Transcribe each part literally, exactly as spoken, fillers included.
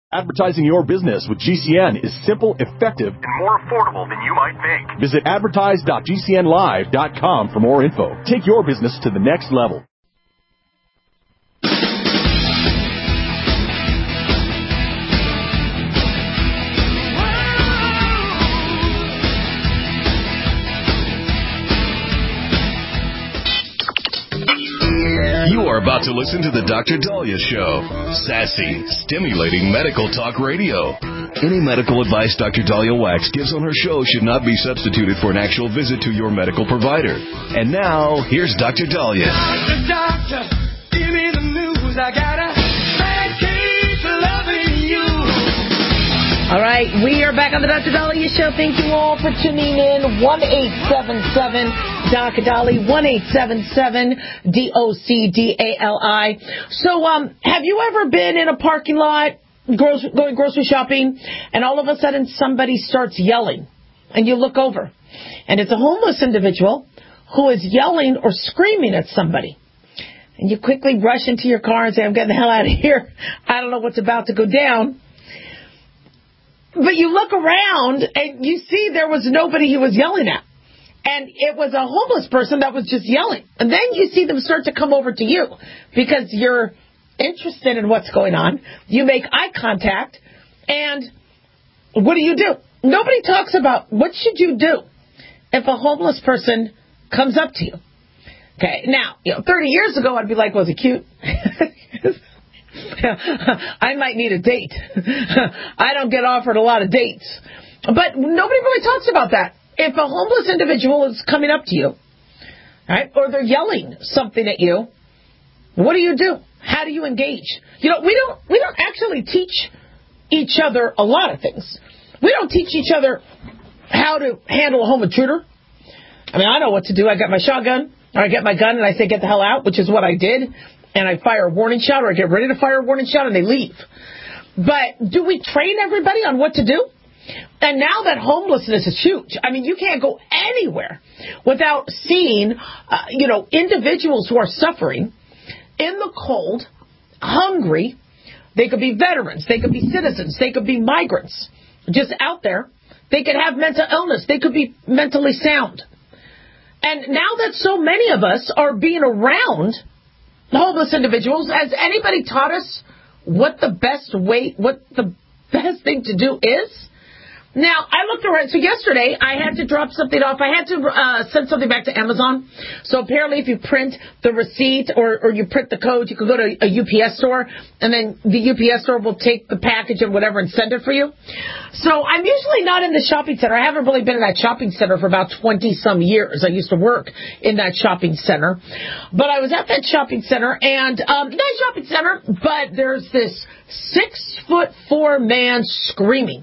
Advertising your business with G C N is simple, effective, and more affordable than you might think. Visit advertise dot g c n live dot com for more info. Take your business to the next level. You are about to listen to the Doctor Dahlia Show. Sassy, stimulating medical talk radio. Any medical advice Doctor Dahlia Wax gives on her show should not be substituted for an actual visit to your medical provider. And now, here's Doctor Dahlia. Doctor, doctor, give me the news. I got a bad case of loving you. All right, we are back on the Doctor Dahlia Show. Thank you all for tuning in. one eight seven seven Doc Dolly, one eight seven seven D O C D A L I. So, um, have you ever been in a parking lot grocery, going grocery shopping, and all of a sudden somebody starts yelling, and you look over, and it's a homeless individual who is yelling or screaming at somebody, and you quickly rush into your car and say, I'm getting the hell out of here. I don't know what's about to go down. But you look around, and you see there was nobody he was yelling at. And it was a homeless person that was just yelling. And then you see them start to come over to you because you're interested in what's going on. You make eye contact. And what do you do? Nobody talks about what should you do if a homeless person comes up to you. Okay, now, you know, thirty years ago, I'd be like, was it cute? I might need a date. I don't get offered a lot of dates. But nobody really talks about that. If a homeless individual is coming up to you, right, or they're yelling something at you, what do you do? How do you engage? You know, we don't we don't actually teach each other a lot of things. We don't teach each other how to handle a home intruder. I mean, I know what to do. I got my shotgun, or I get my gun, and I say, get the hell out, which is what I did. And I fire a warning shot, or I get ready to fire a warning shot, and they leave. But do we train everybody on what to do? And now that homelessness is huge, I mean, you can't go anywhere without seeing, uh, you know, individuals who are suffering in the cold, hungry. They could be veterans. They could be citizens. They could be migrants just out there. They could have mental illness. They could be mentally sound. And now that so many of us are being around homeless individuals, has anybody taught us what the best way, what the best thing to do is? Now, I looked around. So yesterday, I had to drop something off. I had to uh, send something back to Amazon. So apparently, if you print the receipt or, or you print the code, you can go to a U P S store, and then the U P S store will take the package and whatever and send it for you. So I'm usually not in the shopping center. I haven't really been in that shopping center for about twenty-some years. I used to work in that shopping center. But I was at that shopping center, and um, nice shopping center, but there's this six-foot-four man screaming.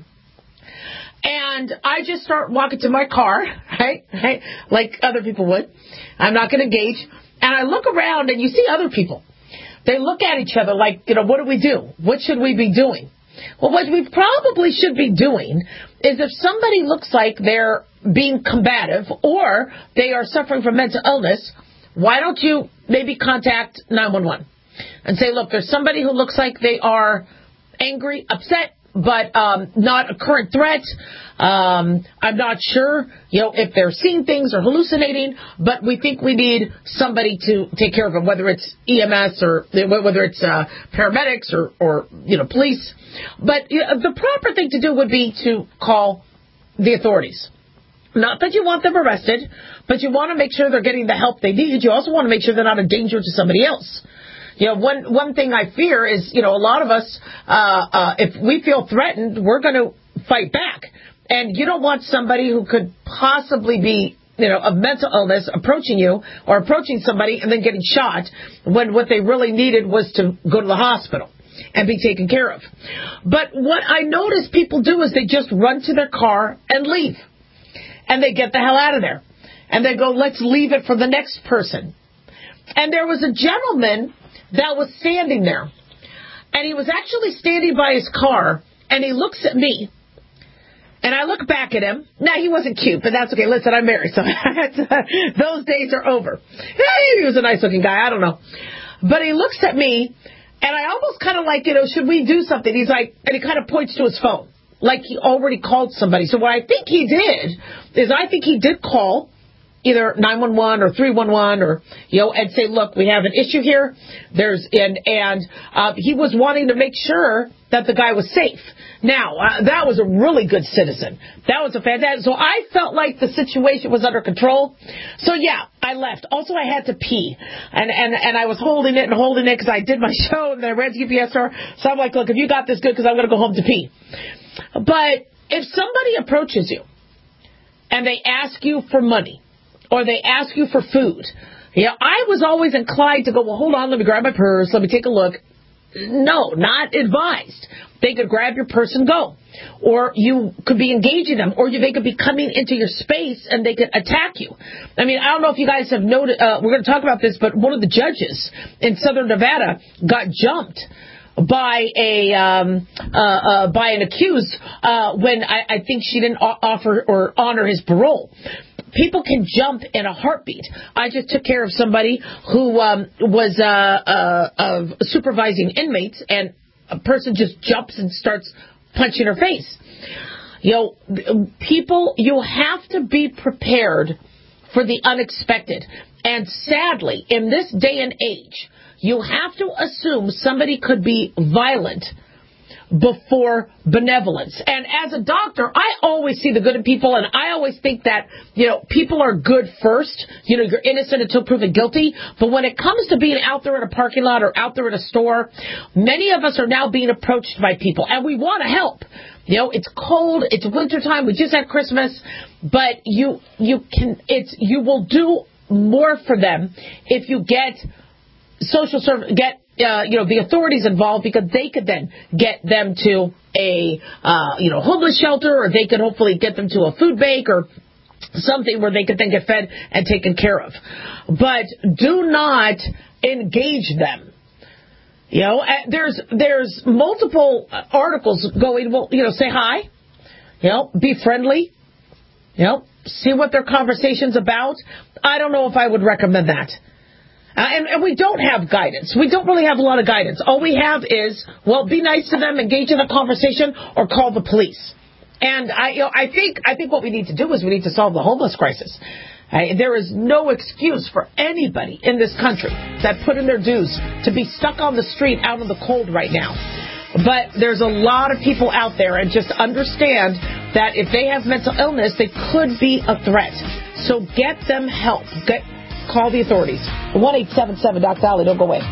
And I just start walking to my car, right, right, like other people would. I'm not going to engage. And I look around, and you see other people. They look at each other like, you know, what do we do? What should we be doing? Well, what we probably should be doing is if somebody looks like they're being combative or they are suffering from mental illness, why don't you maybe contact nine one one and say, look, there's somebody who looks like they are angry, upset, but um, not a current threat. Um, I'm not sure, you know, if they're seeing things or hallucinating, but we think we need somebody to take care of them, whether it's E M S or whether it's uh, paramedics or, or, you know, police. But you know, the proper thing to do would be to call the authorities. Not that you want them arrested, but you want to make sure they're getting the help they need. You also want to make sure they're not a danger to somebody else. You know, one one thing I fear is, you know, a lot of us, uh, uh, if we feel threatened, we're going to fight back. And you don't want somebody who could possibly be, you know, of mental illness approaching you or approaching somebody and then getting shot when what they really needed was to go to the hospital and be taken care of. But what I notice people do is they just run to their car and leave. And they get the hell out of there. And they go, let's leave it for the next person. And there was a gentleman that was standing there. And he was actually standing by his car, and he looks at me. And I look back at him. Now, he wasn't cute, but that's okay. Listen, I'm married, so those days are over. Hey, he was a nice-looking guy. I don't know. But he looks at me, And I almost kind of like, you know, should we do something? He's like, and he kind of points to his phone, like he already called somebody. So what I think he did is I think he did call either nine one one or three one one or, you know, and say, look, we have an issue here. There's, and, and, uh, he was wanting to make sure that the guy was safe. Now, uh, that was a really good citizen. That was a fantastic, so I felt like the situation was under control. So yeah, I left. Also, I had to pee. And, and, and I was holding it and holding it because I did my show and then I ran to U P S store. So I'm like, look, if you got this good, because I'm going to go home to pee. But if somebody approaches you and they ask you for money, or they ask you for food. Yeah, I was always inclined to go, well, hold on, let me grab my purse, let me take a look. No, not advised. They could grab your purse and go. Or you could be engaging them, or you, they could be coming into your space and they could attack you. I mean, I don't know if you guys have noted, uh, we're going to talk about this, but one of the judges in Southern Nevada got jumped by a um, uh, uh, by an accused uh, when I, I think she didn't offer or honor his parole. People can jump in a heartbeat. I just took care of somebody who um, was uh, uh, uh, supervising inmates, and a person just jumps and starts punching her face. You know, people, you have to be prepared for the unexpected. And sadly, in this day and age, you have to assume somebody could be violent before benevolence. And as a doctor, I always see the good in people, and I always think that, you know, people are good first. You know, you're innocent until proven guilty. But when it comes to being out there in a parking lot or out there in a store, many of us are now being approached by people, and we want to help. You know, it's cold, it's wintertime, we just had Christmas, but you you can it's you will do more for them if you get social service, get Uh, you know, the authorities involved, because they could then get them to a, uh, you know, homeless shelter, or they could hopefully get them to a food bank or something where they could then get fed and taken care of. But do not engage them. You know, there's, there's multiple articles going, well, you know, say hi, you know, be friendly, you know, see what their conversation's about. I don't know if I would recommend that. Uh, and, and we don't have guidance. We don't really have a lot of guidance. All we have is, well, be nice to them, engage in a conversation, or call the police. And I, you know, I think, I think what we need to do is we need to solve the homeless crisis. Uh, there is no excuse for anybody in this country that put in their dues to be stuck on the street out in the cold right now. But there's a lot of people out there, and just understand that if they have mental illness, they could be a threat. So get them help. Get Call the authorities. one eight seven seven Doc Dolly. Don't go away.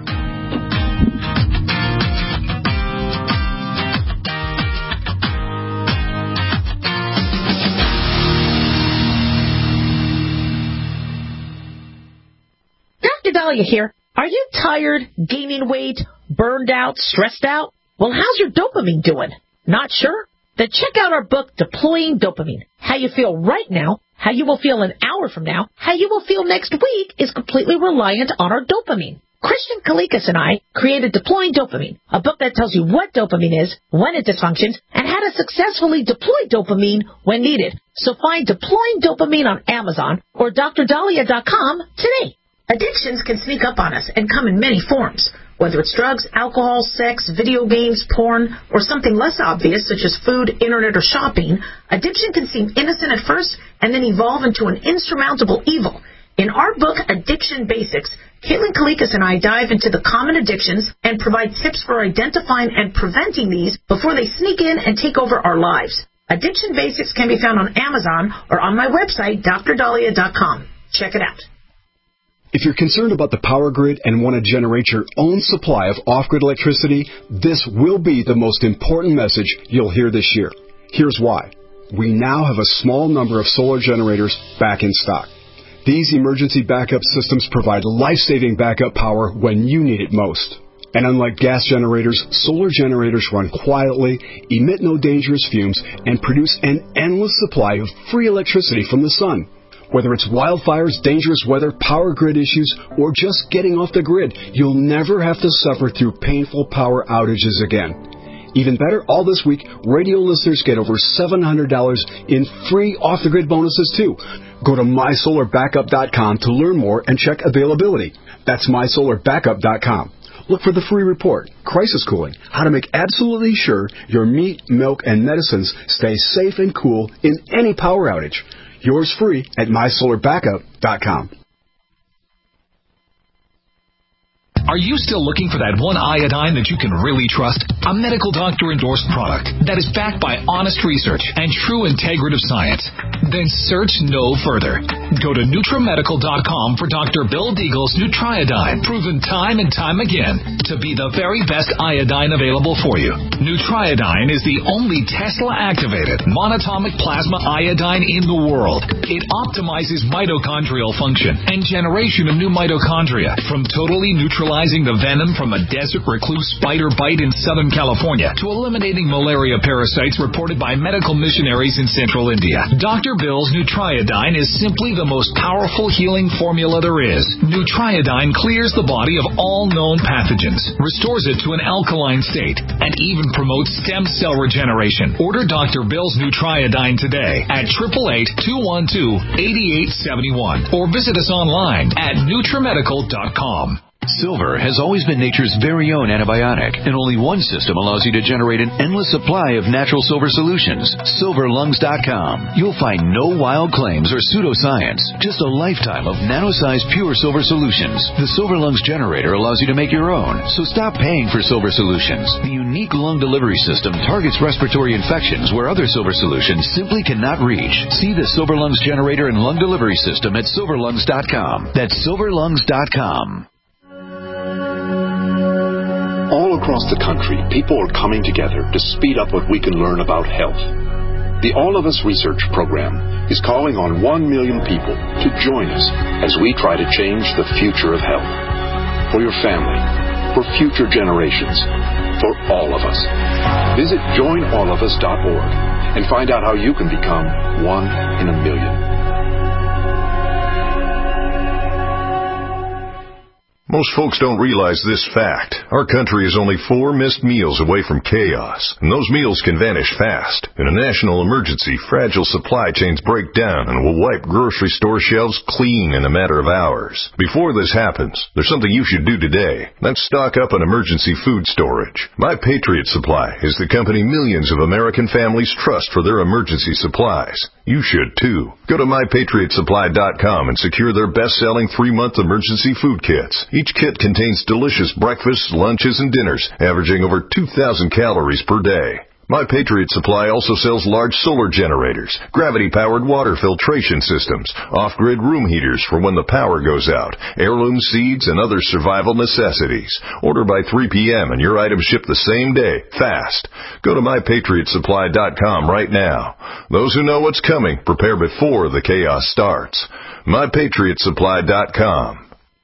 Doctor Dahlia here. Are you tired, gaining weight, burned out, stressed out? Well, how's your dopamine doing? Not sure? Then check out our book, Deploying Dopamine. How you feel right now, how you will feel an hour from now, how you will feel next week is completely reliant on our dopamine. Christian Kalikas and I created Deploying Dopamine, a book that tells you what dopamine is, when it dysfunctions, and how to successfully deploy dopamine when needed. So find Deploying Dopamine on Amazon or D R Dahlia dot com today. Addictions can sneak up on us and come in many forms. Whether it's drugs, alcohol, sex, video games, porn, or something less obvious such as food, internet, or shopping, addiction can seem innocent at first and then evolve into an insurmountable evil. In our book, Addiction Basics, Caitlin Kalikas and I dive into the common addictions and provide tips for identifying and preventing these before they sneak in and take over our lives. Addiction Basics can be found on Amazon or on my website, D R Dahlia dot com. Check it out. If you're concerned about the power grid and want to generate your own supply of off-grid electricity, this will be the most important message you'll hear this year. Here's why. We now have a small number of solar generators back in stock. These emergency backup systems provide life-saving backup power when you need it most. And unlike gas generators, solar generators run quietly, emit no dangerous fumes, and produce an endless supply of free electricity from the sun. Whether it's wildfires, dangerous weather, power grid issues, or just getting off the grid, you'll never have to suffer through painful power outages again. Even better, all this week, radio listeners get over seven hundred dollars in free off-the-grid bonuses, too. Go to my solar backup dot com to learn more and check availability. That's my solar backup dot com. look for the free report, Crisis Cooling, how to make absolutely sure your meat, milk, and medicines stay safe and cool in any power outage. Yours free at my solar backup dot com. Are you still looking for that one iodine that you can really trust? A medical doctor-endorsed product that is backed by honest research and true integrative science? Then search no further. Go to Nutramedical dot com for Doctor Bill Deagle's Nutriodine, proven time and time again to be the very best iodine available for you. Nutriodine is the only Tesla-activated monatomic plasma iodine in the world. It optimizes mitochondrial function and generation of new mitochondria from totally neutralizing the venom from a desert recluse spider bite in Southern California to eliminating malaria parasites reported by medical missionaries in central India. Doctor Bill's Nutriodine is simply the most powerful healing formula there is. Nutriodine clears the body of all known pathogens, restores it to an alkaline state, and even promotes stem cell regeneration. Order Doctor Bill's Nutriodine today at eight eight eight, two one two, eight eight seven one or visit us online at Nutramedical dot com. Silver has always been nature's very own antibiotic, and only one system allows you to generate an endless supply of natural silver solutions. Silver Lungs dot com. You'll find no wild claims or pseudoscience, just a lifetime of nano-sized pure silver solutions. The Silver Lungs generator allows you to make your own, so stop paying for silver solutions. The unique lung delivery system targets respiratory infections where other silver solutions simply cannot reach. See the Silver Lungs generator and lung delivery system at Silver Lungs dot com. That's Silver Lungs dot com. All across the country, people are coming together to speed up what we can learn about health. The All of Us Research Program is calling on one million people to join us as we try to change the future of health. For your family, for future generations, for all of us. Visit join all of us dot org and find out how you can become one in a million. Most folks don't realize this fact. Our country is only four missed meals away from chaos, and those meals can vanish fast. In a national emergency, fragile supply chains break down and will wipe grocery store shelves clean in a matter of hours. Before this happens, there's something you should do today. That's stock up on emergency food storage. My Patriot Supply is the company millions of American families trust for their emergency supplies. You should too. Go to my patriot supply dot com and secure their best-selling three-month emergency food kits. Each kit contains delicious breakfasts, lunches, and dinners, averaging over two thousand calories per day. My Patriot Supply also sells large solar generators, gravity-powered water filtration systems, off-grid room heaters for when the power goes out, heirloom seeds, and other survival necessities. Order by three p.m. and your items ship the same day, fast. Go to my patriot supply dot com right now. Those who know what's coming prepare before the chaos starts. my patriot supply dot com.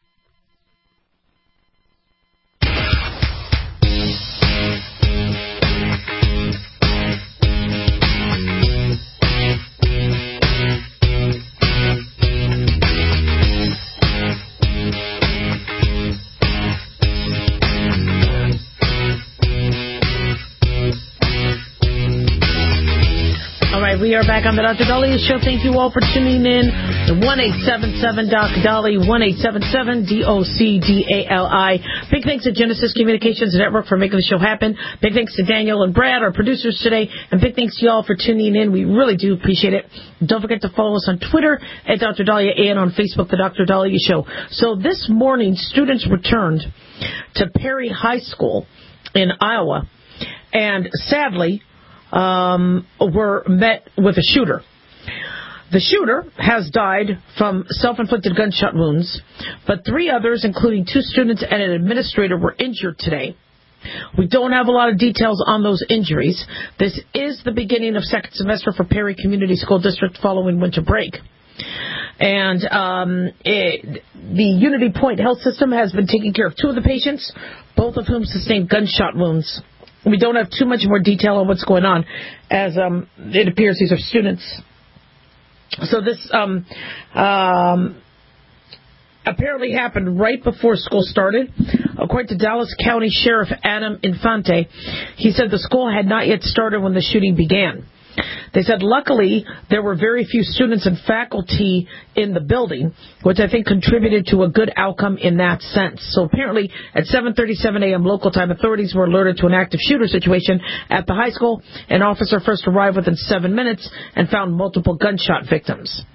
We are back on the Doctor Daliah Show. Thank you all for tuning in. one eight seven seven D O C D A L I, one eight seven seven D O C D A L I. Big thanks to Genesis Communications Network for making the show happen. Big thanks to Daniel and Brad, our producers today. And big thanks to you all for tuning in. We really do appreciate it. Don't forget to follow us on Twitter at Doctor Daliah and on Facebook, The Doctor Daliah Show. So this morning, students returned to Perry High School in Iowa. And sadly, Um, were met with a shooter. The shooter has died from self-inflicted gunshot wounds, but three others, including two students and an administrator, were injured today. We don't have a lot of details on those injuries. This is the beginning of second semester for Perry Community School District following winter break. And um, it, the Unity Point Health System has been taking care of two of the patients, both of whom sustained gunshot wounds. We don't have too much more detail on what's going on, as um, it appears these are students. So this um, um, apparently happened right before school started. According to Dallas County Sheriff Adam Infante, he said the school had not yet started when the shooting began. They said, luckily, there were very few students and faculty in the building, which I think contributed to a good outcome in that sense. So apparently, at seven thirty-seven a.m. local time, authorities were alerted to an active shooter situation at the high school. An officer first arrived within seven minutes and found multiple gunshot victims.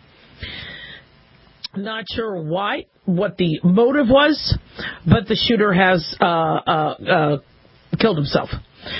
Not sure why, what the motive was, but the shooter has uh, uh, uh, killed himself.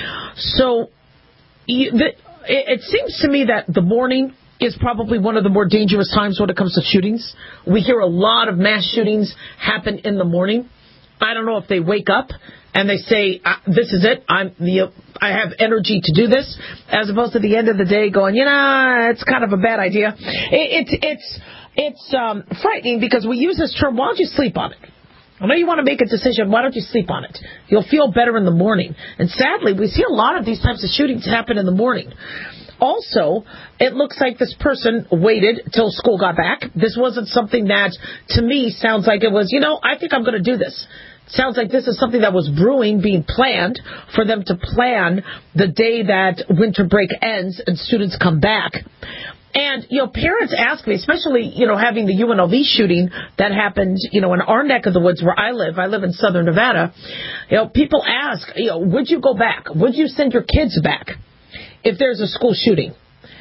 So you, the, it, it seems to me that the morning is probably one of the more dangerous times when it comes to shootings. We hear a lot of mass shootings happen in the morning. I don't know if they wake up and they say, this is it, I'm the, I have energy to do this, as opposed to the end of the day going, you know, it's kind of a bad idea. It, it's it's it's um, frightening because we use this term, why don't you sleep on it? I know you want to make a decision, why don't you sleep on it? You'll feel better in the morning. And sadly, we see a lot of these types of shootings happen in the morning. Also, it looks like this person waited till school got back. This wasn't something that, to me, sounds like it was, you know, I think I'm going to do this. Sounds like this is something that was brewing, being planned for them to plan the day that winter break ends and students come back. And, you know, parents ask me, especially, you know, having the U N L V shooting that happened, you know, in our neck of the woods where I live. I live in southern Nevada. You know, people ask, you know, would you go back? Would you send your kids back if there's a school shooting?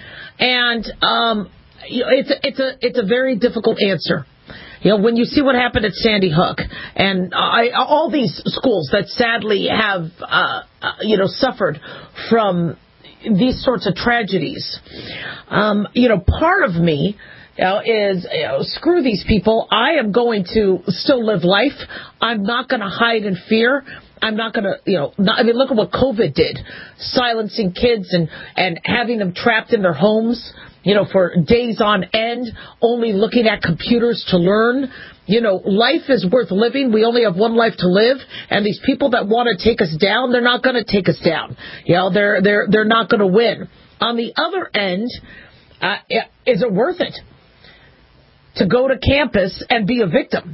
And um, you know, it's a, it's a it's a very difficult answer. You know, when you see what happened at Sandy Hook and I, all these schools that sadly have, uh, uh, you know, suffered from these sorts of tragedies, um, you know, part of me you know, is, you know, screw these people. I am going to still live life. I'm not going to hide in fear. I'm not going to, you know, not, I mean, look at what COVID did, silencing kids and, and having them trapped in their homes, you know, for days on end, only looking at computers to learn. You know, life is worth living. We only have one life to live. And these people that want to take us down, they're not going to take us down. You know, they're, they're, they're not going to win. On the other end, uh, is it worth it to go to campus and be a victim?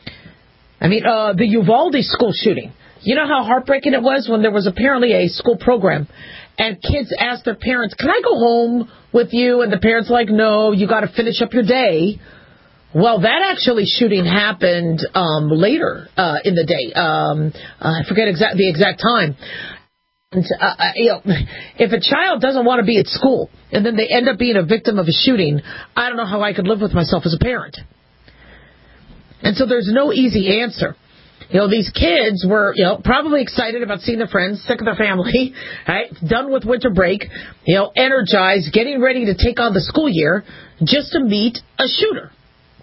I mean, uh, the Uvalde school shooting. You know how heartbreaking it was when there was apparently a school program and kids asked their parents, can I go home with you? And the parents were like, no, you got to finish up your day. Well, that actually shooting happened um, later uh, in the day. Um, uh, I forget exact, the exact time. And, uh, you know, if a child doesn't want to be at school and then they end up being a victim of a shooting, I don't know how I could live with myself as a parent. And so there's no easy answer. You know, these kids were, you know, probably excited about seeing their friends, sick of their family, right? Done with winter break, you know, energized, getting ready to take on the school year just to meet a shooter.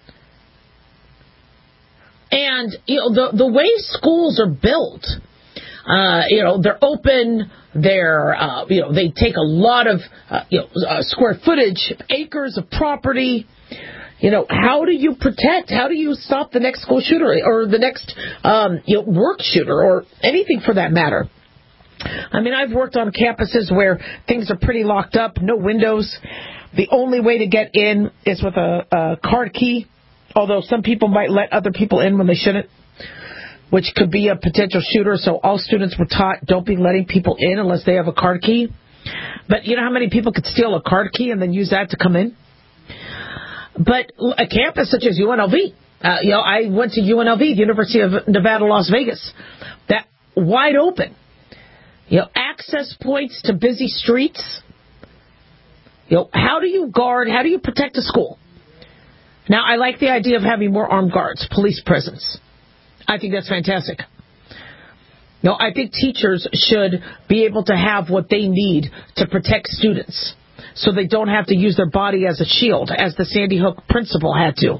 And, you know, the, the way schools are built, uh, you know, they're open, they're, uh, you know, they take a lot of, uh, you know, uh, square footage, acres of property. You know, how do you protect? How do you stop the next school shooter or the next um, you know, work shooter or anything for that matter? I mean, I've worked on campuses where things are pretty locked up, no windows. The only way to get in is with a, a card key, although some people might let other people in when they shouldn't, which could be a potential shooter. So all students were taught, don't be letting people in unless they have a card key. But you know how many people could steal a card key and then use that to come in? But a campus such as U N L V, uh, you know, I went to U N L V, the University of Nevada, Las Vegas, that wide open, you know, access points to busy streets. You know, how do you guard, how do you protect a school? Now, I like the idea of having more armed guards, police presence. I think that's fantastic. You know, I think teachers should be able to have what they need to protect students, so they don't have to use their body as a shield, as the Sandy Hook principal had to.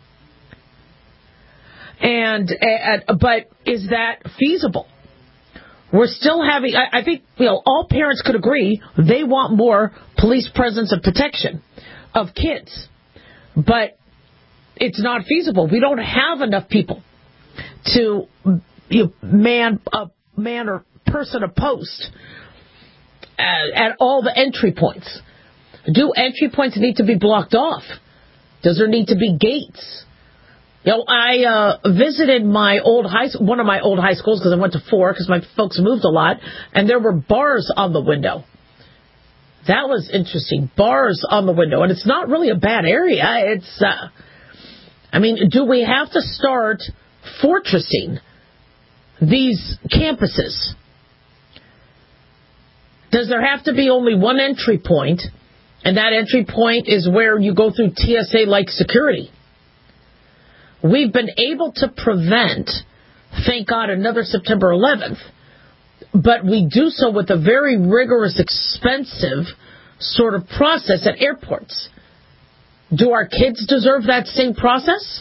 And, uh, but is that feasible? We're still having, I, I think, you know, all parents could agree they want more police presence and protection of kids. But it's not feasible. We don't have enough people to, you know, man, a man or person a post at, at all the entry points. Do entry points need to be blocked off? Does there need to be gates? You know, I uh, visited my old high, one of my old high schools because I went to four because my folks moved a lot, and there were bars on the window. That was interesting. Bars on the window, and it's not really a bad area. It's, uh, I mean, do we have to start fortressing these campuses? Does there have to be only one entry point, and that entry point is where you go through T S A-like security? We've been able to prevent, thank God, another September eleventh, but we do so with a very rigorous, expensive sort of process at airports. Do our kids deserve that same process?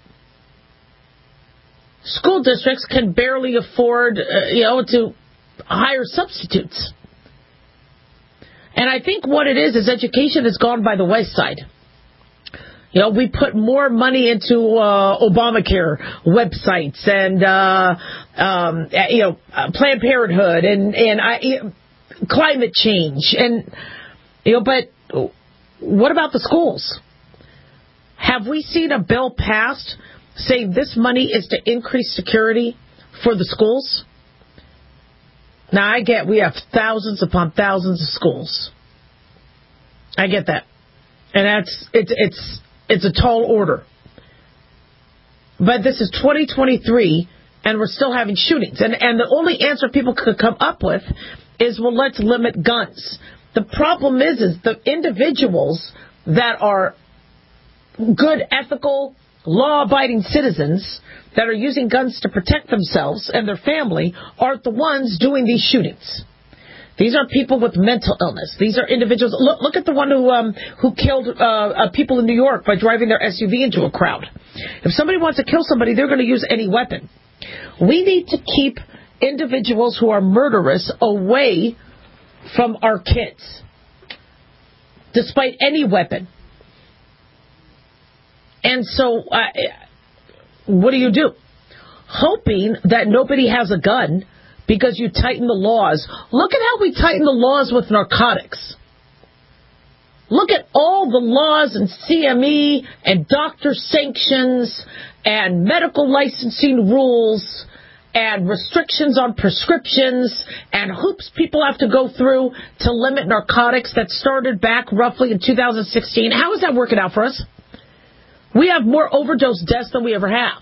School districts can barely afford, uh, you know, to hire substitutes. And I think what it is is education has gone by the wayside. You know, we put more money into uh, Obamacare websites and, uh, um, you know, uh, Planned Parenthood and, and I, you know, climate change. And, you know, but what about the schools? Have we seen a bill passed saying this money is to increase security for the schools? Now, I get we have thousands upon thousands of schools. I get that. And that's, it's, it's, it's a tall order. But this is twenty twenty-three, and we're still having shootings. And, and the only answer people could come up with is, well, let's limit guns. The problem is, is the individuals that are good, ethical, law-abiding citizens that are using guns to protect themselves and their family aren't the ones doing these shootings. These are people with mental illness. These are individuals. Look, look at the one who um, who killed uh, uh, people in New York by driving their S U V into a crowd. If somebody wants to kill somebody, they're going to use any weapon. We need to keep individuals who are murderous away from our kids, despite any weapon. And so, uh, what do you do? Hoping that nobody has a gun because you tighten the laws. Look at how we tighten the laws with narcotics. Look at all the laws and C M E and doctor sanctions and medical licensing rules and restrictions on prescriptions and hoops people have to go through to limit narcotics that started back roughly in two thousand sixteen. How is that working out for us? We have more overdose deaths than we ever have.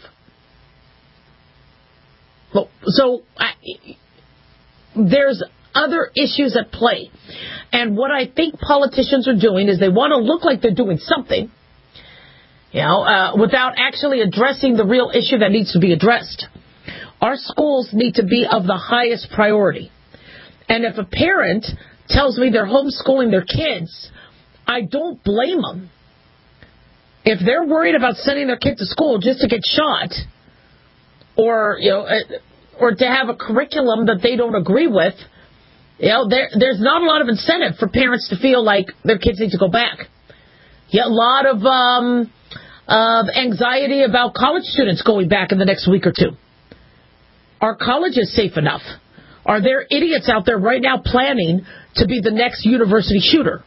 Well, so I, there's other issues at play. And what I think politicians are doing is they want to look like they're doing something, you know, uh, without actually addressing the real issue that needs to be addressed. Our schools need to be of the highest priority. And if a parent tells me they're homeschooling their kids, I don't blame them. If they're worried about sending their kid to school just to get shot, or you know, or to have a curriculum that they don't agree with, you know, there, there's not a lot of incentive for parents to feel like their kids need to go back. Yeah, a lot of um, of anxiety about college students going back in the next week or two. Are colleges safe enough? Are there idiots out there right now planning to be the next university shooter?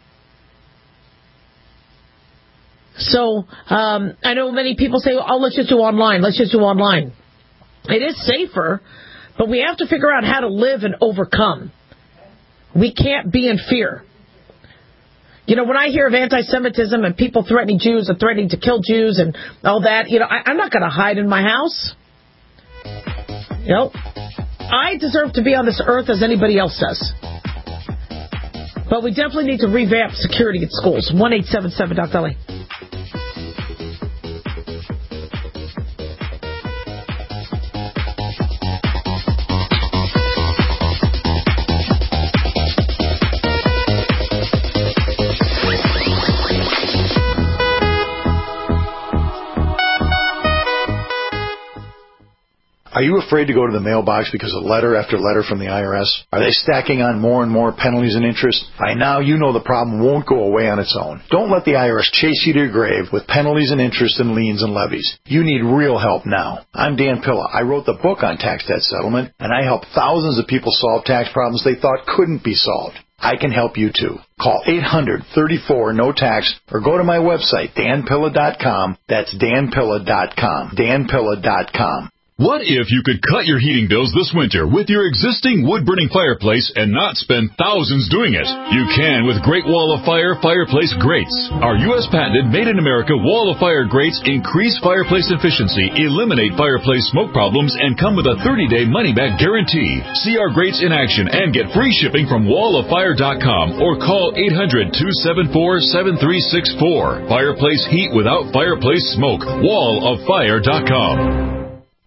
So, um, I know many people say, oh, let's just do online. Let's just do online. It is safer, but we have to figure out how to live and overcome. We can't be in fear. You know, when I hear of anti-Semitism and people threatening Jews and threatening to kill Jews and all that, you know, I, I'm not going to hide in my house. You know, I deserve to be on this earth as anybody else does. But we definitely need to revamp security at schools. one eight seven seven Doc L A. Are you afraid to go to the mailbox because of letter after letter from the I R S? Are they stacking on more and more penalties and interest? By now, you know the problem won't go away on its own. Don't let the I R S chase you to your grave with penalties and interest and liens and levies. You need real help now. I'm Dan Pilla. I wrote the book on tax debt settlement, and I help thousands of people solve tax problems they thought couldn't be solved. I can help you too. Call eight hundred, thirty-four, no tax or go to my website, dan pilla dot com. That's dan pilla dot com. dan pilla dot com. What if you could cut your heating bills this winter with your existing wood-burning fireplace and not spend thousands doing it? You can with Great Wall of Fire fireplace grates. Our U S patented made-in-America Wall of Fire grates increase fireplace efficiency, eliminate fireplace smoke problems, and come with a thirty-day money-back guarantee. See our grates in action and get free shipping from wall of fire dot com or call eight hundred, two seven four, seven three six four. Fireplace heat without fireplace smoke. wall of fire dot com.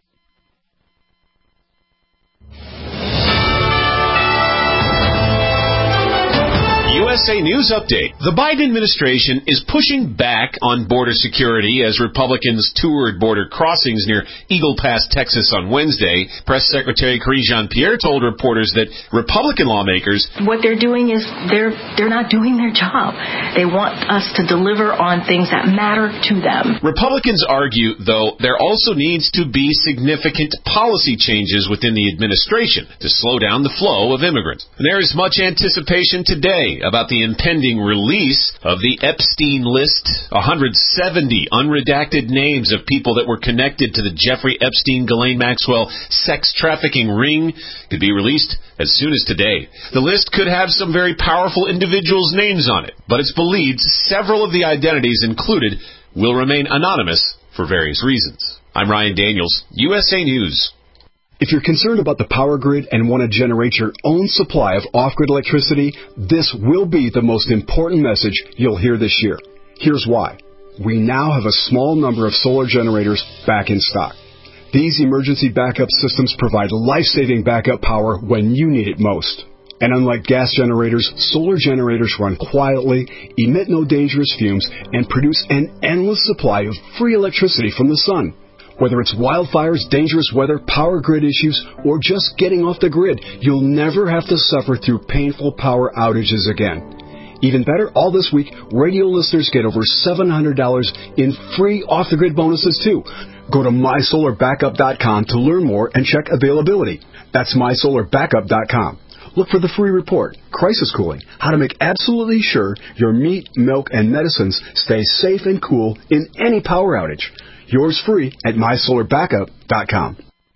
U S A News Update. The Biden administration is pushing back on border security as Republicans toured border crossings near Eagle Pass, Texas on Wednesday. Press Secretary Karine Jean-Pierre told reporters that Republican lawmakers... What they're doing is they're they're not doing their job. They want us to deliver on things that matter to them. Republicans argue, though, there also needs to be significant policy changes within the administration to slow down the flow of immigrants. And there is much anticipation today about the impending release of the Epstein list. one hundred seventy unredacted names of people that were connected to the Jeffrey Epstein, Ghislaine Maxwell sex trafficking ring could be released as soon as today. The list could have some very powerful individuals' names on it, but it's believed several of the identities included will remain anonymous for various reasons. I'm Ryan Daniels, U S A News. If you're concerned about the power grid and want to generate your own supply of off-grid electricity, this will be the most important message you'll hear this year. Here's why. We now have a small number of solar generators back in stock. These emergency backup systems provide life-saving backup power when you need it most. And unlike gas generators, solar generators run quietly, emit no dangerous fumes, and produce an endless supply of free electricity from the sun. Whether it's wildfires, dangerous weather, power grid issues, or just getting off the grid, you'll never have to suffer through painful power outages again. Even better, all this week, radio listeners get over seven hundred dollars in free off-the-grid bonuses, too. Go to my solar backup dot com to learn more and check availability. That's my solar backup dot com. Look for the free report, Crisis Cooling, how to make absolutely sure your meat, milk, and medicines stay safe and cool in any power outage. Yours free at my solar backup dot com.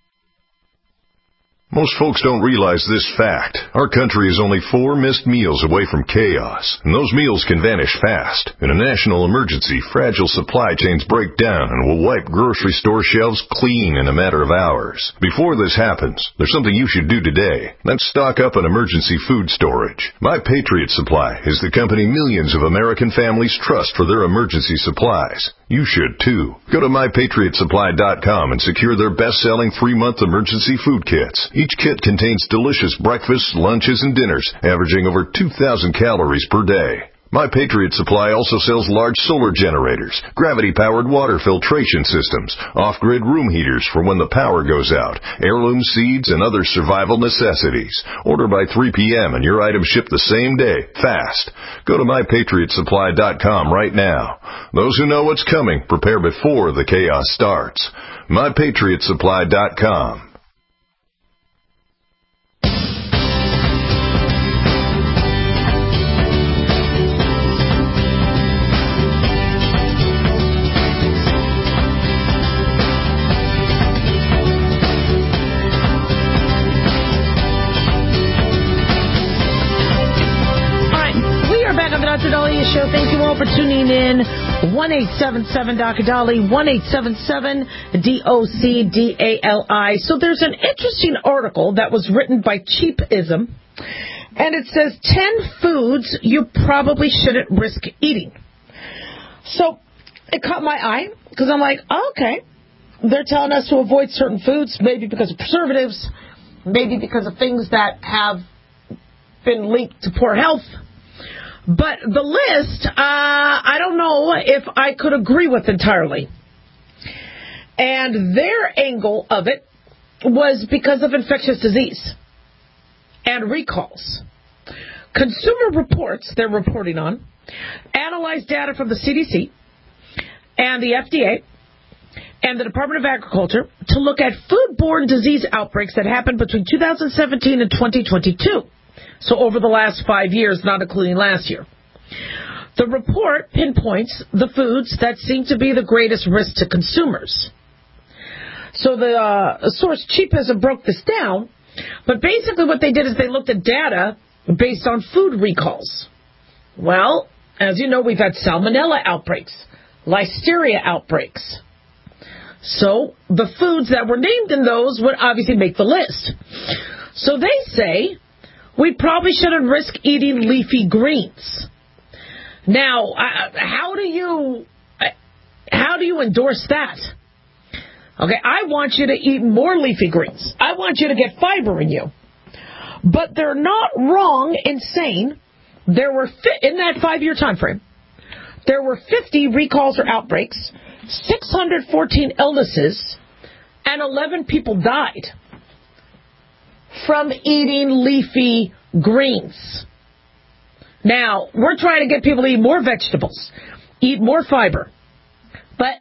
Most folks don't realize this fact. Our country is only four missed meals away from chaos, and those meals can vanish fast. In a national emergency, fragile supply chains break down and will wipe grocery store shelves clean in a matter of hours. Before this happens, there's something you should do today. That's stock up on emergency food storage. My Patriot Supply is the company millions of American families trust for their emergency supplies. You should, too. Go to my patriot supply dot com and secure their best-selling three-month emergency food kits. Each kit contains delicious breakfasts, lunches, and dinners, averaging over two thousand calories per day. My Patriot Supply also sells large solar generators, gravity-powered water filtration systems, off-grid room heaters for when the power goes out, heirloom seeds, and other survival necessities. Order by three p.m. and your items ship the same day, fast. Go to my patriot supply dot com right now. Those who know what's coming prepare before the chaos starts. my patriot supply dot com. Doctor Dahlia Show. Thank you all for tuning in. one eight seven seven Doctor Dolly, one eight seven seven D O C D A L I. So there's an interesting article that was written by Cheapism, and it says ten foods you probably shouldn't risk eating. So it caught my eye because I'm like, oh, okay, they're telling us to avoid certain foods, maybe because of preservatives, maybe because of things that have been linked to poor health. But the list, uh, I don't know if I could agree with entirely. And their angle of it was because of infectious disease and recalls. Consumer Reports, they're reporting on, analyzed data from the C D C and the F D A and the Department of Agriculture to look at foodborne disease outbreaks that happened between two thousand seventeen and twenty twenty-two. So over the last five years, not including last year. The report pinpoints the foods that seem to be the greatest risk to consumers. So the uh, source Cheapism broke this down, but basically what they did is they looked at data based on food recalls. Well, as you know, we've had salmonella outbreaks, listeria outbreaks. So the foods that were named in those would obviously make the list. So they say we probably shouldn't risk eating leafy greens. Now, uh, how do you uh, how do you endorse that? Okay, I want you to eat more leafy greens. I want you to get fiber in you. But they're not wrong in saying there were, fi- in that five-year time frame, there were fifty recalls or outbreaks, six hundred fourteen illnesses, and eleven people died from eating leafy greens. Now, we're trying to get people to eat more vegetables, eat more fiber. But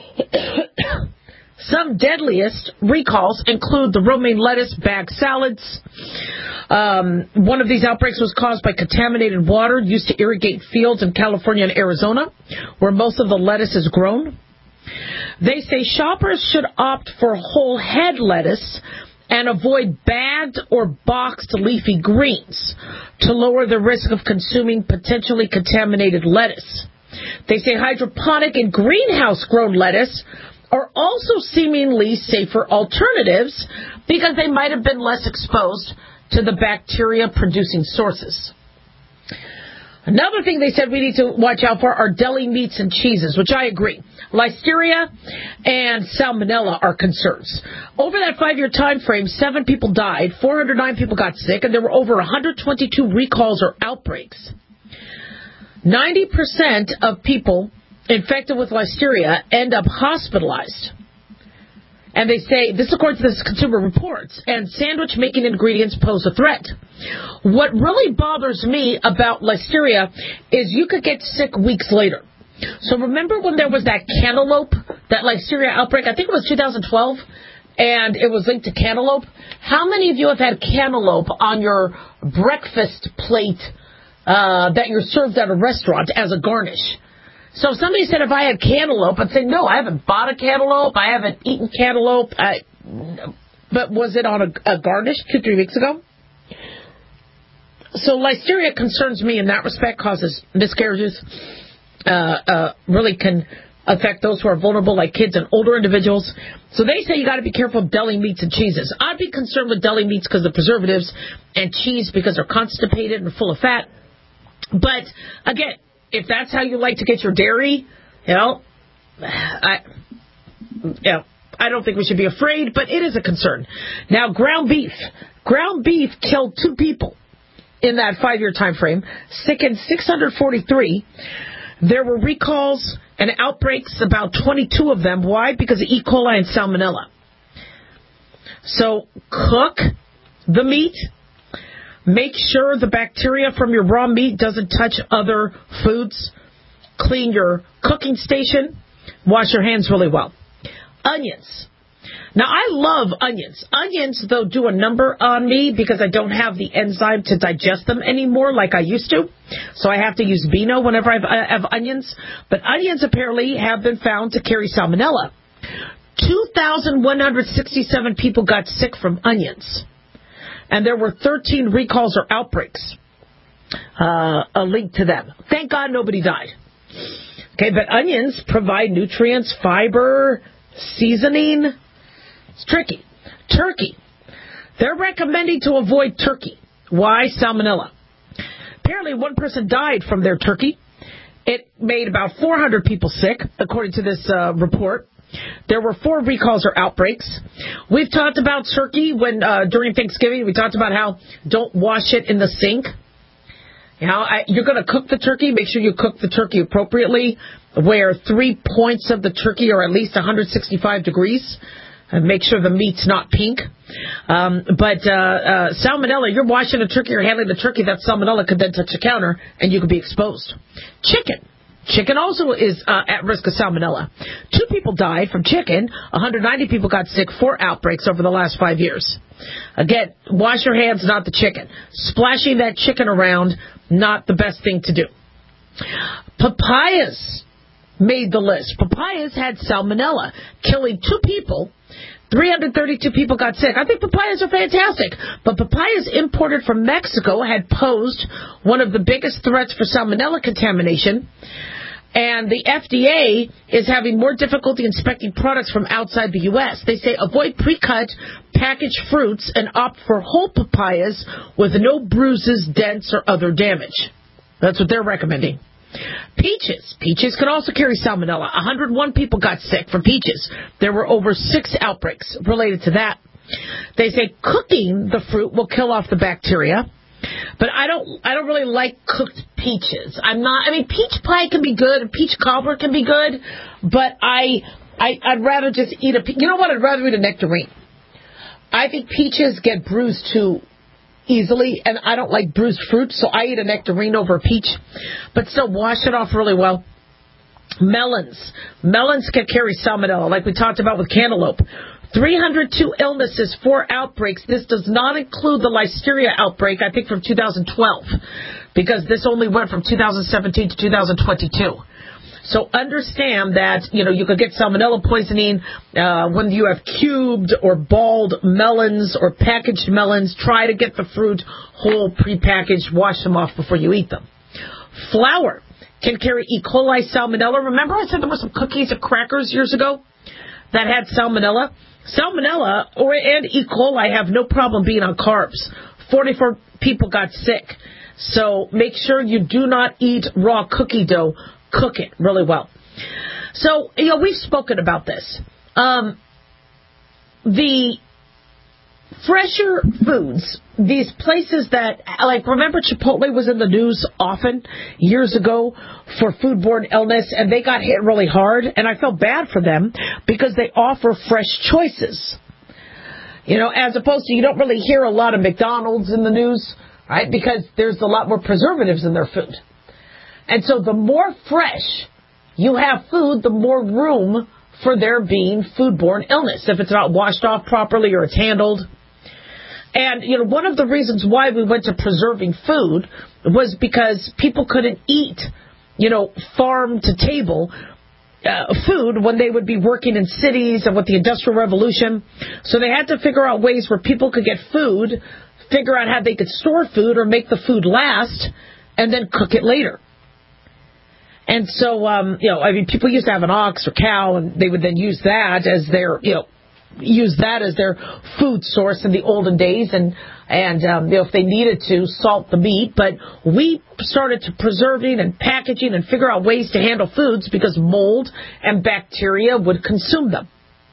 some deadliest recalls include the romaine lettuce, bag salads. Um, one of these outbreaks was caused by contaminated water used to irrigate fields in California and Arizona, where most of the lettuce is grown. They say shoppers should opt for whole head lettuce and avoid bagged or boxed leafy greens to lower the risk of consuming potentially contaminated lettuce. They say hydroponic and greenhouse-grown lettuce are also seemingly safer alternatives because they might have been less exposed to the bacteria-producing sources. Another thing they said we need to watch out for are deli meats and cheeses, which I agree. Listeria and salmonella are concerns. Over that five-year time frame, seven people died, four hundred nine people got sick, and there were over one hundred twenty-two recalls or outbreaks. ninety percent of people infected with listeria end up hospitalized. And they say, this according to the Consumer Reports, and sandwich-making ingredients pose a threat. What really bothers me about listeria is you could get sick weeks later. So remember when there was that cantaloupe, that listeria outbreak? I think it was two thousand twelve, and it was linked to cantaloupe. How many of you have had cantaloupe on your breakfast plate uh, that you're served at a restaurant as a garnish? So if somebody said if I had cantaloupe, I'd say, no, I haven't bought a cantaloupe. I haven't eaten cantaloupe. I, but was it on a, a garnish two, three weeks ago? So listeria concerns me in that respect, causes miscarriages, uh, uh, really can affect those who are vulnerable, like kids and older individuals. So they say you got to be careful of deli meats and cheeses. I'd be concerned with deli meats because of preservatives and cheese because they're constipated and full of fat. But, again, if that's how you like to get your dairy, you know, I, you know, I don't think we should be afraid, but it is a concern. Now, ground beef. Ground beef killed two people in that five-year time frame, sickened six hundred forty-three. There were recalls and outbreaks, about twenty-two of them. Why? Because of E. coli and salmonella. So cook the meat. Make sure the bacteria from your raw meat doesn't touch other foods. Clean your cooking station. Wash your hands really well. Onions. Now, I love onions. Onions, though, do a number on me because I don't have the enzyme to digest them anymore like I used to. So I have to use Beano whenever I have onions. But onions apparently have been found to carry salmonella. two thousand one hundred sixty-seven people got sick from onions. And there were thirteen recalls or outbreaks, uh, a link to them. Thank God nobody died. Okay, but onions provide nutrients, fiber, seasoning. It's tricky. Turkey. They're recommending to avoid turkey. Why? Salmonella. Apparently one person died from their turkey. It made about four hundred people sick, according to this uh, report. There were four recalls or outbreaks. We've talked about turkey when uh, during Thanksgiving. We talked about how don't wash it in the sink. You know, I, you're going to cook the turkey. Make sure you cook the turkey appropriately, where three points of the turkey are at least one hundred sixty-five degrees. And make sure the meat's not pink. Um, but uh, uh, salmonella, you're washing a turkey or handling the turkey, that salmonella could then touch the counter, and you could be exposed. Chicken. Chicken also is uh, at risk of salmonella. Two people died from chicken. one hundred ninety people got sick. Four outbreaks over the last five years. Again, wash your hands, not the chicken. Splashing that chicken around, not the best thing to do. Papayas made the list. Papayas had salmonella, killing two people. three hundred thirty-two people got sick. I think papayas are fantastic, but papayas imported from Mexico had posed one of the biggest threats for salmonella contamination, and the F D A is having more difficulty inspecting products from outside the U S They say avoid pre-cut packaged fruits and opt for whole papayas with no bruises, dents, or other damage. That's what they're recommending. Peaches. Peaches can also carry salmonella. one hundred one people got sick from peaches. There were over six outbreaks related to that. They say cooking the fruit will kill off the bacteria, but I don't I don't really like cooked peaches. I'm not I mean peach pie can be good and peach cobbler can be good, but I, I I'd rather just eat a you know what I'd rather eat a nectarine. I think peaches get bruised too easily, and I don't like bruised fruit, so I eat a nectarine over a peach. But still, wash it off really well. Melons. Melons can carry salmonella, like we talked about with cantaloupe. three hundred two illnesses, four outbreaks. This does not include the listeria outbreak, I think, from two thousand twelve, because this only went from two thousand seventeen to two thousand twenty-two. So understand that, you know, you could get salmonella poisoning uh, when you have cubed or balled melons or packaged melons. Try to get the fruit whole, prepackaged. Wash them off before you eat them. Flour can carry E. coli, salmonella. Remember I said there were some cookies or crackers years ago that had salmonella? Salmonella or and E. coli have no problem being on carbs. forty-four people got sick. So make sure you do not eat raw cookie dough. Cook it really well. So, you know, we've spoken about this. Um, the fresher foods, these places that, like, remember Chipotle was in the news often years ago for foodborne illness, and they got hit really hard, and I felt bad for them because they offer fresh choices. You know, as opposed to, you don't really hear a lot of McDonald's in the news, right, because there's a lot more preservatives in their food. And so the more fresh you have food, the more room for there being foodborne illness, if it's not washed off properly or it's handled. And, you know, one of the reasons why we went to preserving food was because people couldn't eat, you know, farm-to-table uh, food when they would be working in cities and with the Industrial Revolution. So they had to figure out ways where people could get food, figure out how they could store food or make the food last, and then cook it later. And so, um, you know, I mean, people used to have an ox or cow, and they would then use that as their, you know, use that as their food source in the olden days, and and um, you know, if they needed to, salt the meat. But we started to preserving and packaging and figure out ways to handle foods because mold and bacteria would consume them.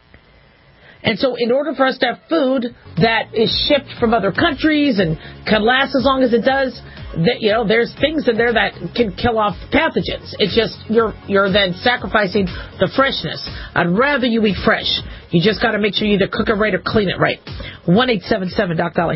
And so in order for us to have food that is shipped from other countries and can last as long as it does, that, you know, there's things in there that can kill off pathogens. It's just you're you're then sacrificing the freshness. I'd rather you eat fresh. You just got to make sure you either cook it right or clean it right. one eight seven seven Doc Dolly.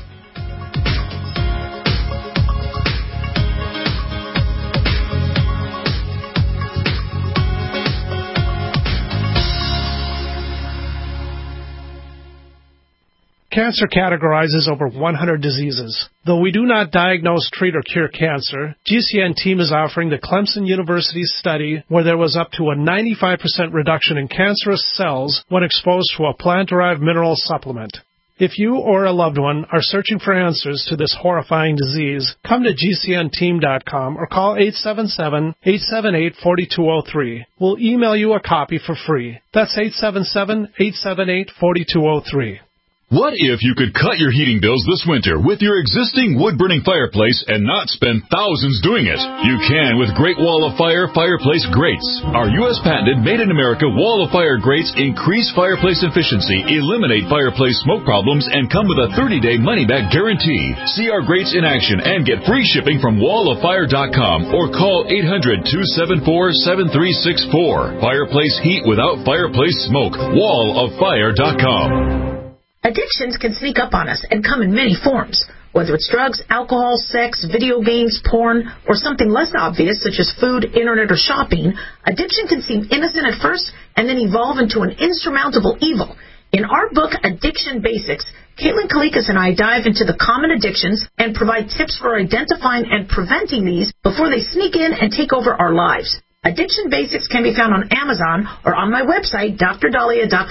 Cancer categorizes over one hundred diseases. Though we do not diagnose, treat, or cure cancer, G C N team is offering the Clemson University study where there was up to a ninety-five percent reduction in cancerous cells when exposed to a plant-derived mineral supplement. If you or a loved one are searching for answers to this horrifying disease, come to G C N team dot com or call eight seven seven, eight seven eight, four two zero three. We'll email you a copy for free. That's eight seven seven, eight seven eight, four two zero three. What if you could cut your heating bills this winter with your existing wood-burning fireplace and not spend thousands doing it? You can with Great Wall of Fire Fireplace Grates. Our U S patented made-in-America Wall of Fire grates increase fireplace efficiency, eliminate fireplace smoke problems, and come with a thirty-day money-back guarantee. See our grates in action and get free shipping from wall of fire dot com or call eight hundred, two seven four, seven three six four. Fireplace heat without fireplace smoke. wall of fire dot com. Addictions can sneak up on us and come in many forms. Whether it's drugs, alcohol, sex, video games, porn, or something less obvious such as food, internet, or shopping, addiction can seem innocent at first and then evolve into an insurmountable evil. In our book, Addiction Basics, Caitlin Kalikas and I dive into the common addictions and provide tips for identifying and preventing these before they sneak in and take over our lives. Addiction Basics can be found on Amazon or on my website, D R Dahlia dot com.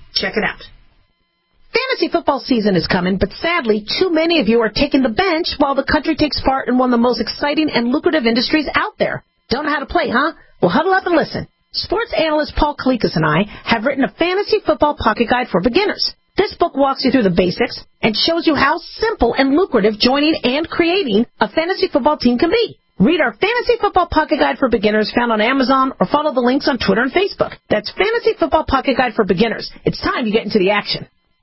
Check it out. Fantasy football season is coming, but sadly, too many of you are taking the bench while the country takes part in one of the most exciting and lucrative industries out there. Don't know how to play, huh? Well, huddle up and listen. Sports analyst Paul Kalikas and I have written a fantasy football pocket guide for beginners. This book walks you through the basics and shows you how simple and lucrative joining and creating a fantasy football team can be. Read our Fantasy Football Pocket Guide for Beginners found on Amazon or follow the links on Twitter and Facebook. That's Fantasy Football Pocket Guide for Beginners. It's time to get into the action.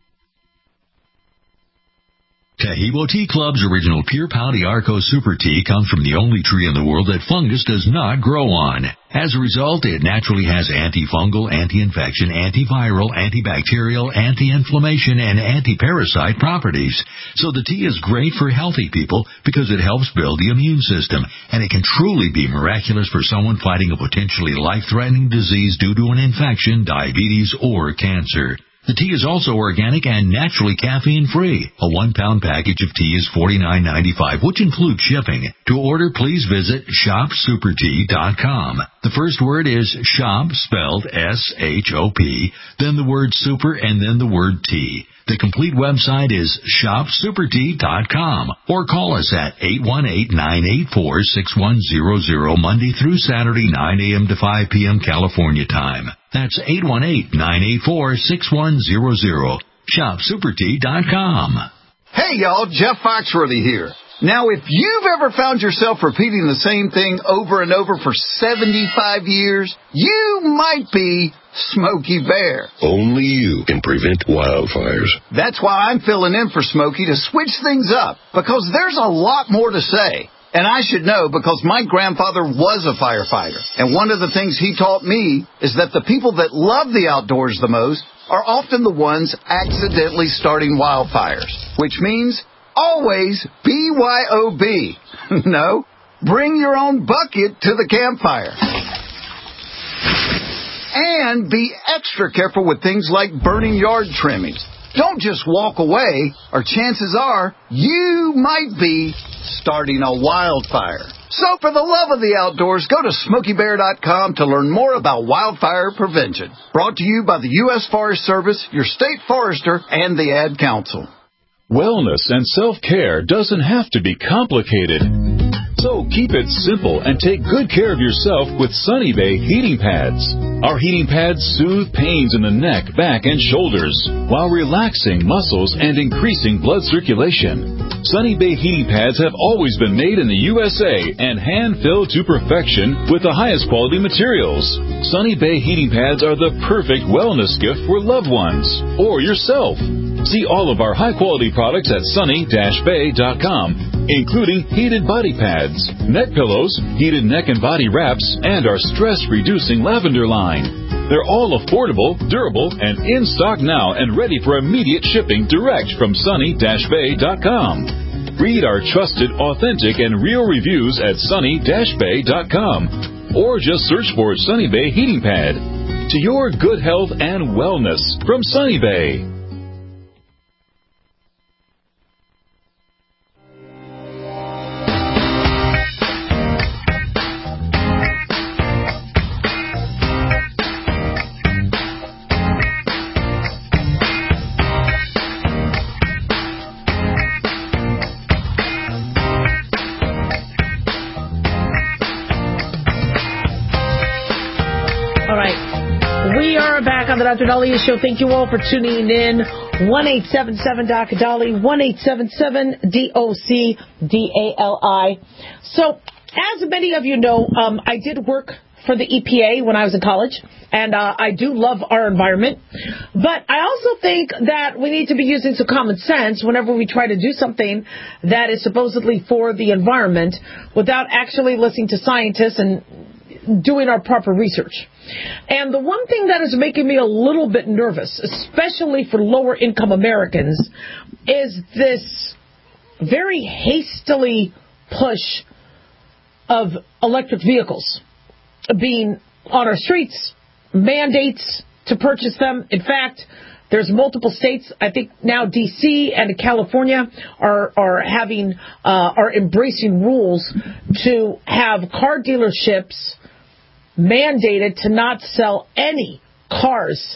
Tahibo Tea Club's original Pure Pau d'Arco Super Tea comes from the only tree in the world that fungus does not grow on. As a result, it naturally has antifungal, anti-infection, antiviral, antibacterial, anti-inflammation, and anti-parasite properties. So the tea is great for healthy people because it helps build the immune system, and it can truly be miraculous for someone fighting a potentially life-threatening disease due to an infection, diabetes, or cancer. The tea is also organic and naturally caffeine-free. A one-pound package of tea is forty-nine ninety-five, which includes shipping. To order, please visit shop super tea dot com. The first word is shop, spelled S H O P, then the word super, and then the word tea. The complete website is shop super tea dot com, or call us at eight one eight, nine eight four, six one zero zero Monday through Saturday, nine a.m. to five p.m. California time. That's eight one eight, nine eight four, six one zero zero. shop super tea dot com. Hey y'all, Jeff Foxworthy here. Now, if you've ever found yourself repeating the same thing over and over for seventy-five years, you might be Smokey Bear. Only you can prevent wildfires. That's why I'm filling in for Smokey to switch things up, because there's a lot more to say. And I should know because my grandfather was a firefighter. And one of the things he taught me is that the people that love the outdoors the most are often the ones accidentally starting wildfires, which means always B Y O B. No, bring your own bucket to the campfire. And be extra careful with things like burning yard trimmings. Don't just walk away, or chances are you might be starting a wildfire. So for the love of the outdoors, go to smokey bear dot com to learn more about wildfire prevention. Brought to you by the U S Forest Service, your state forester, and the Ad Council. Wellness and self-care doesn't have to be complicated. So keep it simple and take good care of yourself with Sunny Bay heating pads. Our heating pads soothe pains in the neck, back, and shoulders while relaxing muscles and increasing blood circulation. Sunny Bay heating pads have always been made in the U S A and hand-filled to perfection with the highest quality materials. Sunny Bay heating pads are the perfect wellness gift for loved ones or yourself. See all of our high-quality products at sunny dash bay dot com, including heated body pads, neck pillows, heated neck and body wraps, and our stress-reducing lavender line. They're all affordable, durable, and in stock now and ready for immediate shipping direct from sunny dash bay dot com. Read our trusted, authentic, and real reviews at sunny dash bay dot com, or just search for Sunny Bay Heating Pad. To your good health and wellness from Sunny Bay. On the Doctor Daliah Show. Thank you all for tuning in. one eight seven seven D O C D A L I, one eight seven seven D O C D A L I. So, as many of you know, um, I did work for the E P A when I was in college, and uh, I do love our environment. But I also think that we need to be using some common sense whenever we try to do something that is supposedly for the environment without actually listening to scientists and doing our proper research. And the one thing that is making me a little bit nervous, especially for lower income Americans, is this very hastily push of electric vehicles being on our streets, mandates to purchase them. In fact, there's multiple states, I think now D C and California are are having uh, are embracing rules to have car dealerships mandated to not sell any cars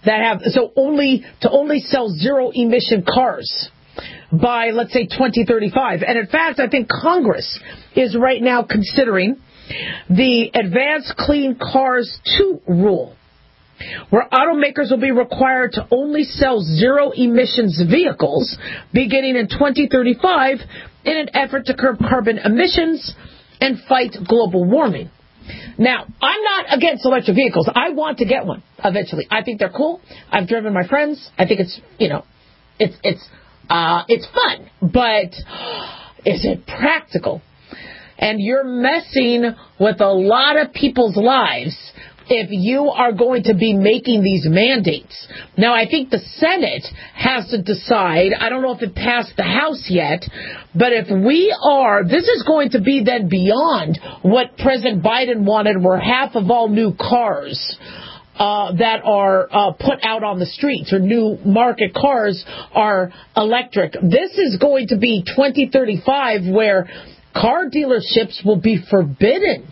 that have, so only, to only sell zero emission cars by, let's say, twenty thirty-five. And in fact, I think Congress is right now considering the Advanced Clean Cars two rule, where automakers will be required to only sell zero-emissions vehicles beginning in twenty thirty-five in an effort to curb carbon emissions and fight global warming. Now, I'm not against electric vehicles. I want to get one eventually. I think they're cool. I've driven my friends. I think it's, you know, it's it's uh, it's fun. But is it practical? And you're messing with a lot of people's lives if you are going to be making these mandates. Now, I think the Senate has to decide. I don't know if it passed the House yet, but if we are, this is going to be then beyond what President Biden wanted, where half of all new cars uh, that are uh, put out on the streets or new market cars are electric. This is going to be twenty thirty-five, where car dealerships will be forbidden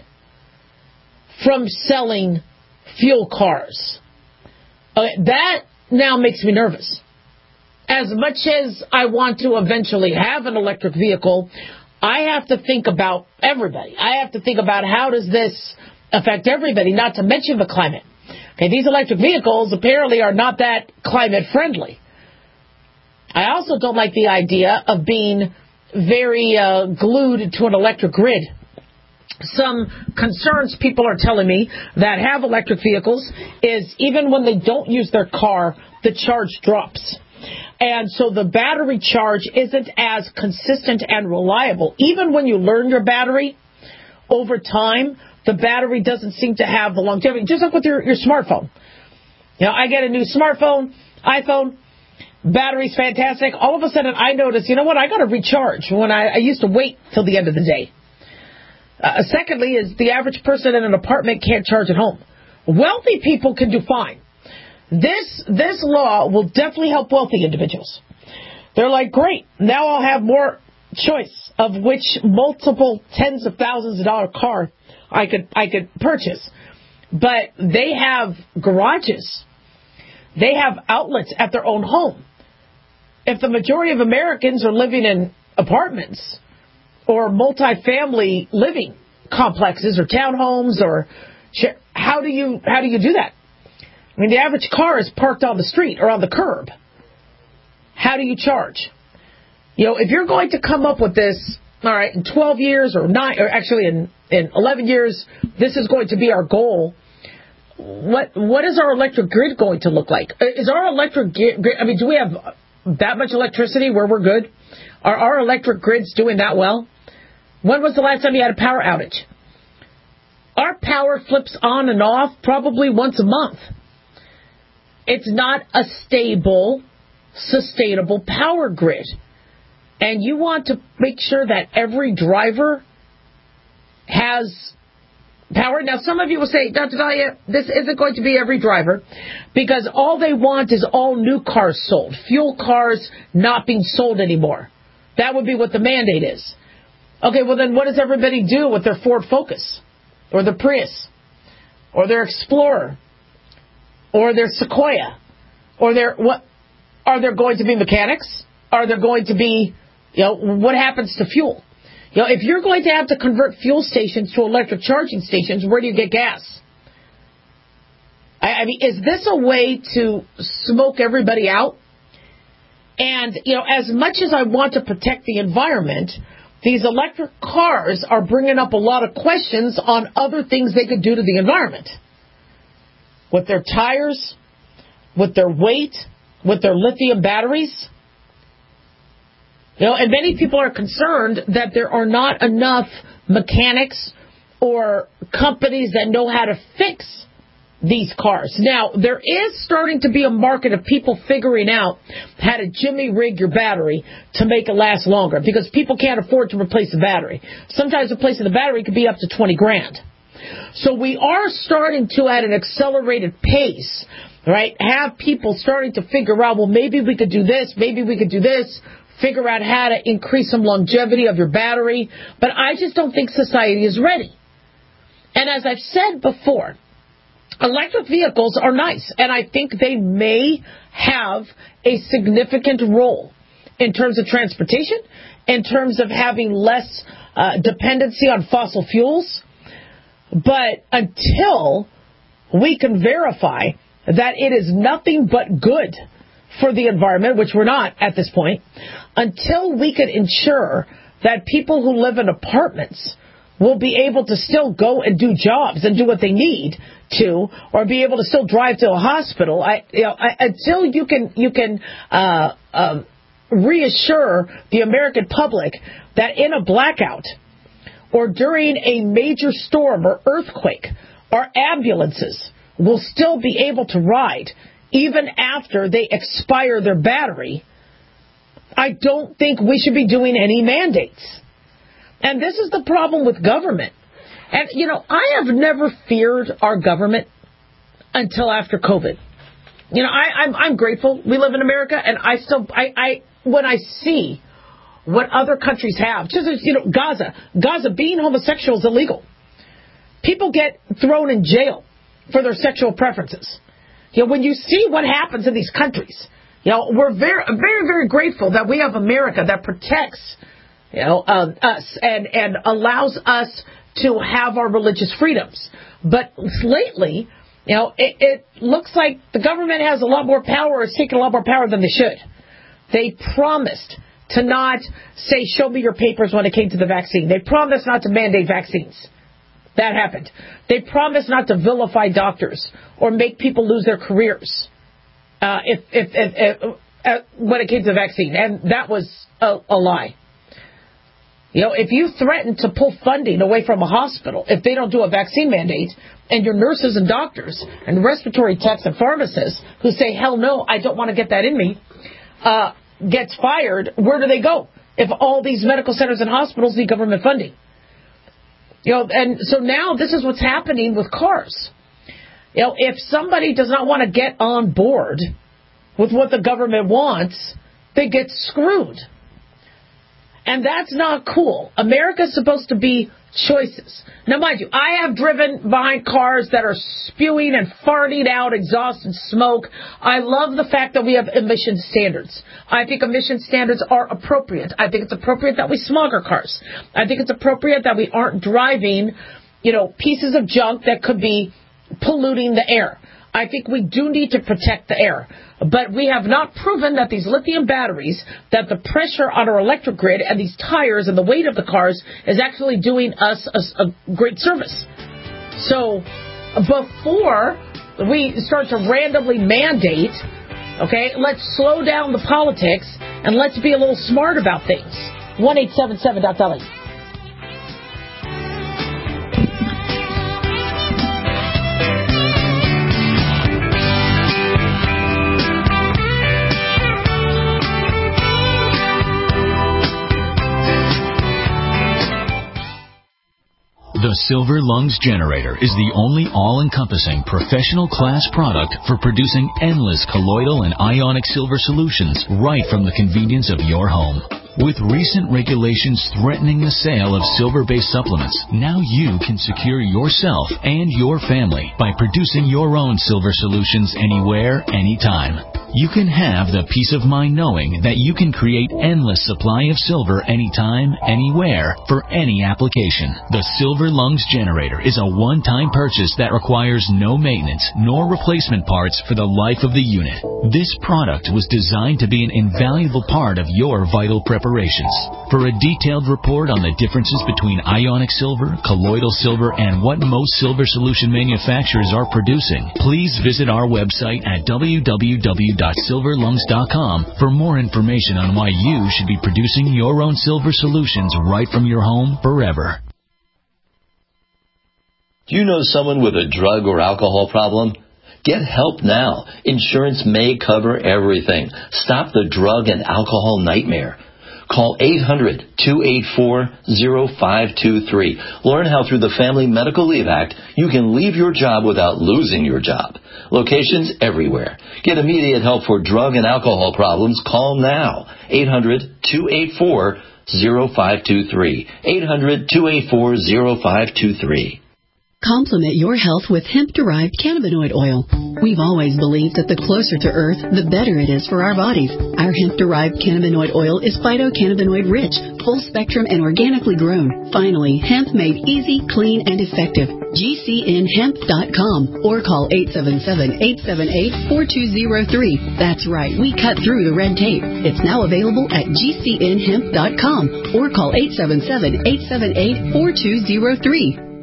from selling fuel cars. Okay, that now makes me nervous. As much as I want to eventually have an electric vehicle, I have to think about everybody. I have to think about how does this affect everybody, not to mention the climate. Okay, these electric vehicles apparently are not that climate friendly. I also don't like the idea of being very uh, glued to an electric grid. Some concerns people are telling me that have electric vehicles is even when they don't use their car, the charge drops. And so the battery charge isn't as consistent and reliable. Even when you learn your battery, over time, the battery doesn't seem to have the longevity. Just like with your, your smartphone. You know, I get a new smartphone, iPhone, battery's fantastic. All of a sudden, I notice, you know what, I got to recharge when I, I used to wait till the end of the day. Uh, secondly, is the average person in an apartment can't charge at home. Wealthy people can do fine. This this law will definitely help wealthy individuals. They're like, great, now I'll have more choice of which multiple tens of thousands of dollar car I could I could purchase. But they have garages. They have outlets at their own home. If the majority of Americans are living in apartments or multi-family living complexes or townhomes, or how do you how do you do that? I mean, the average car is parked on the street or on the curb. How do you charge? You know, if you're going to come up with this, all right, in twelve years or nine, or actually in, in eleven years, this is going to be our goal. What what is our electric grid going to look like? Is our electric grid, I mean, do we have that much electricity where we're good? Are our electric grids doing that well? When was the last time you had a power outage? Our power flips on and off probably once a month. It's not a stable, sustainable power grid. And you want to make sure that every driver has power. Now, some of you will say, Doctor Dahlia, this isn't going to be every driver, because all they want is all new cars sold. Fuel cars not being sold anymore. That would be what the mandate is. Okay, well then what does everybody do with their Ford Focus or their Prius or their Explorer or their Sequoia or their what? Are there going to be mechanics? Are there going to be, you know, what happens to fuel? You know, if you're going to have to convert fuel stations to electric charging stations, where do you get gas? I, I mean, is this a way to smoke everybody out? And, you know, as much as I want to protect the environment, these electric cars are bringing up a lot of questions on other things they could do to the environment. With their tires, with their weight, with their lithium batteries. You know, and many people are concerned that there are not enough mechanics or companies that know how to fix these cars. Now, there is starting to be a market of people figuring out how to jimmy rig your battery to make it last longer, because people can't afford to replace the battery. Sometimes replacing the battery could be up to twenty grand. So we are starting to, at an accelerated pace, right, have people starting to figure out, well, maybe we could do this, maybe we could do this, figure out how to increase some longevity of your battery. But I just don't think society is ready. And as I've said before, electric vehicles are nice, and I think they may have a significant role in terms of transportation, in terms of having less uh, dependency on fossil fuels. But until we can verify that it is nothing but good for the environment, which we're not at this point, until we can ensure that people who live in apartments will be able to still go and do jobs and do what they need to, or be able to still drive to a hospital, I, you know, I, until you can you can uh, um, reassure the American public that in a blackout or during a major storm or earthquake, our ambulances will still be able to ride even after they expire their battery, I don't think we should be doing any mandates. And this is the problem with government. And, you know, I have never feared our government until after COVID. You know, I, I'm, I'm grateful we live in America, and I still, I, I, when I see what other countries have, just as, you know, Gaza, Gaza, being homosexual is illegal. People get thrown in jail for their sexual preferences. You know, when you see what happens in these countries, you know, we're very, very, very grateful that we have America that protects, you know, um, us and, and allows us to have our religious freedoms. But lately, you know, it, it looks like the government has a lot more power, it's taken a lot more power than they should. They promised to not say, show me your papers when it came to the vaccine. They promised not to mandate vaccines. That happened. They promised not to vilify doctors or make people lose their careers uh, if, if, if, if uh, when it came to the vaccine. And that was a, a lie. You know, if you threaten to pull funding away from a hospital if they don't do a vaccine mandate, and your nurses and doctors and respiratory techs and pharmacists who say, hell no, I don't want to get that in me, uh, gets fired, where do they go if all these medical centers and hospitals need government funding? You know, and so now this is what's happening with cars. You know, if somebody does not want to get on board with what the government wants, they get screwed. And that's not cool. America's supposed to be choices. Now, mind you, I have driven behind cars that are spewing and farting out exhaust and smoke. I love the fact that we have emission standards. I think emission standards are appropriate. I think it's appropriate that we smog our cars. I think it's appropriate that we aren't driving, you know, pieces of junk that could be polluting the air. I think we do need to protect the air. But we have not proven that these lithium batteries, that the pressure on our electric grid and these tires and the weight of the cars is actually doing us a, a great service. So before we start to randomly mandate, okay, let's slow down the politics and let's be a little smart about things. one eight seven seven dot L A. The Silver Lungs Generator is the only all-encompassing professional class product for producing endless colloidal and ionic silver solutions right from the convenience of your home. With recent regulations threatening the sale of silver-based supplements, now you can secure yourself and your family by producing your own silver solutions anywhere, anytime. You can have the peace of mind knowing that you can create endless supply of silver anytime, anywhere, for any application. The Silver Lungs Generator is a one-time purchase that requires no maintenance nor replacement parts for the life of the unit. This product was designed to be an invaluable part of your vital preparations. For a detailed report on the differences between ionic silver, colloidal silver, and what most silver solution manufacturers are producing, please visit our website at w w w dot silver lungs dot com for more information on why you should be producing your own silver solutions right from your home forever. Do you know someone with a drug or alcohol problem? Get help now. Insurance may cover everything. Stop the drug and alcohol nightmare. Call eight hundred, two eight four, zero five two three. Learn how through the Family Medical Leave Act you can leave your job without losing your job. Locations everywhere. Get immediate help for drug and alcohol problems. Call now. eight hundred, two eight four, zero five two three. eight hundred, two eight four, zero five two three. Complement your health with hemp-derived cannabinoid oil. We've always believed that the closer to Earth, the better it is for our bodies. Our hemp-derived cannabinoid oil is phytocannabinoid rich, full spectrum, and organically grown. Finally, hemp made easy, clean, and effective. G C N hemp dot com or call eight seven seven, eight seven eight, four two zero three. That's right, we cut through the red tape. It's now available at G C N hemp dot com or call eight seven seven, eight seven eight, four two zero three.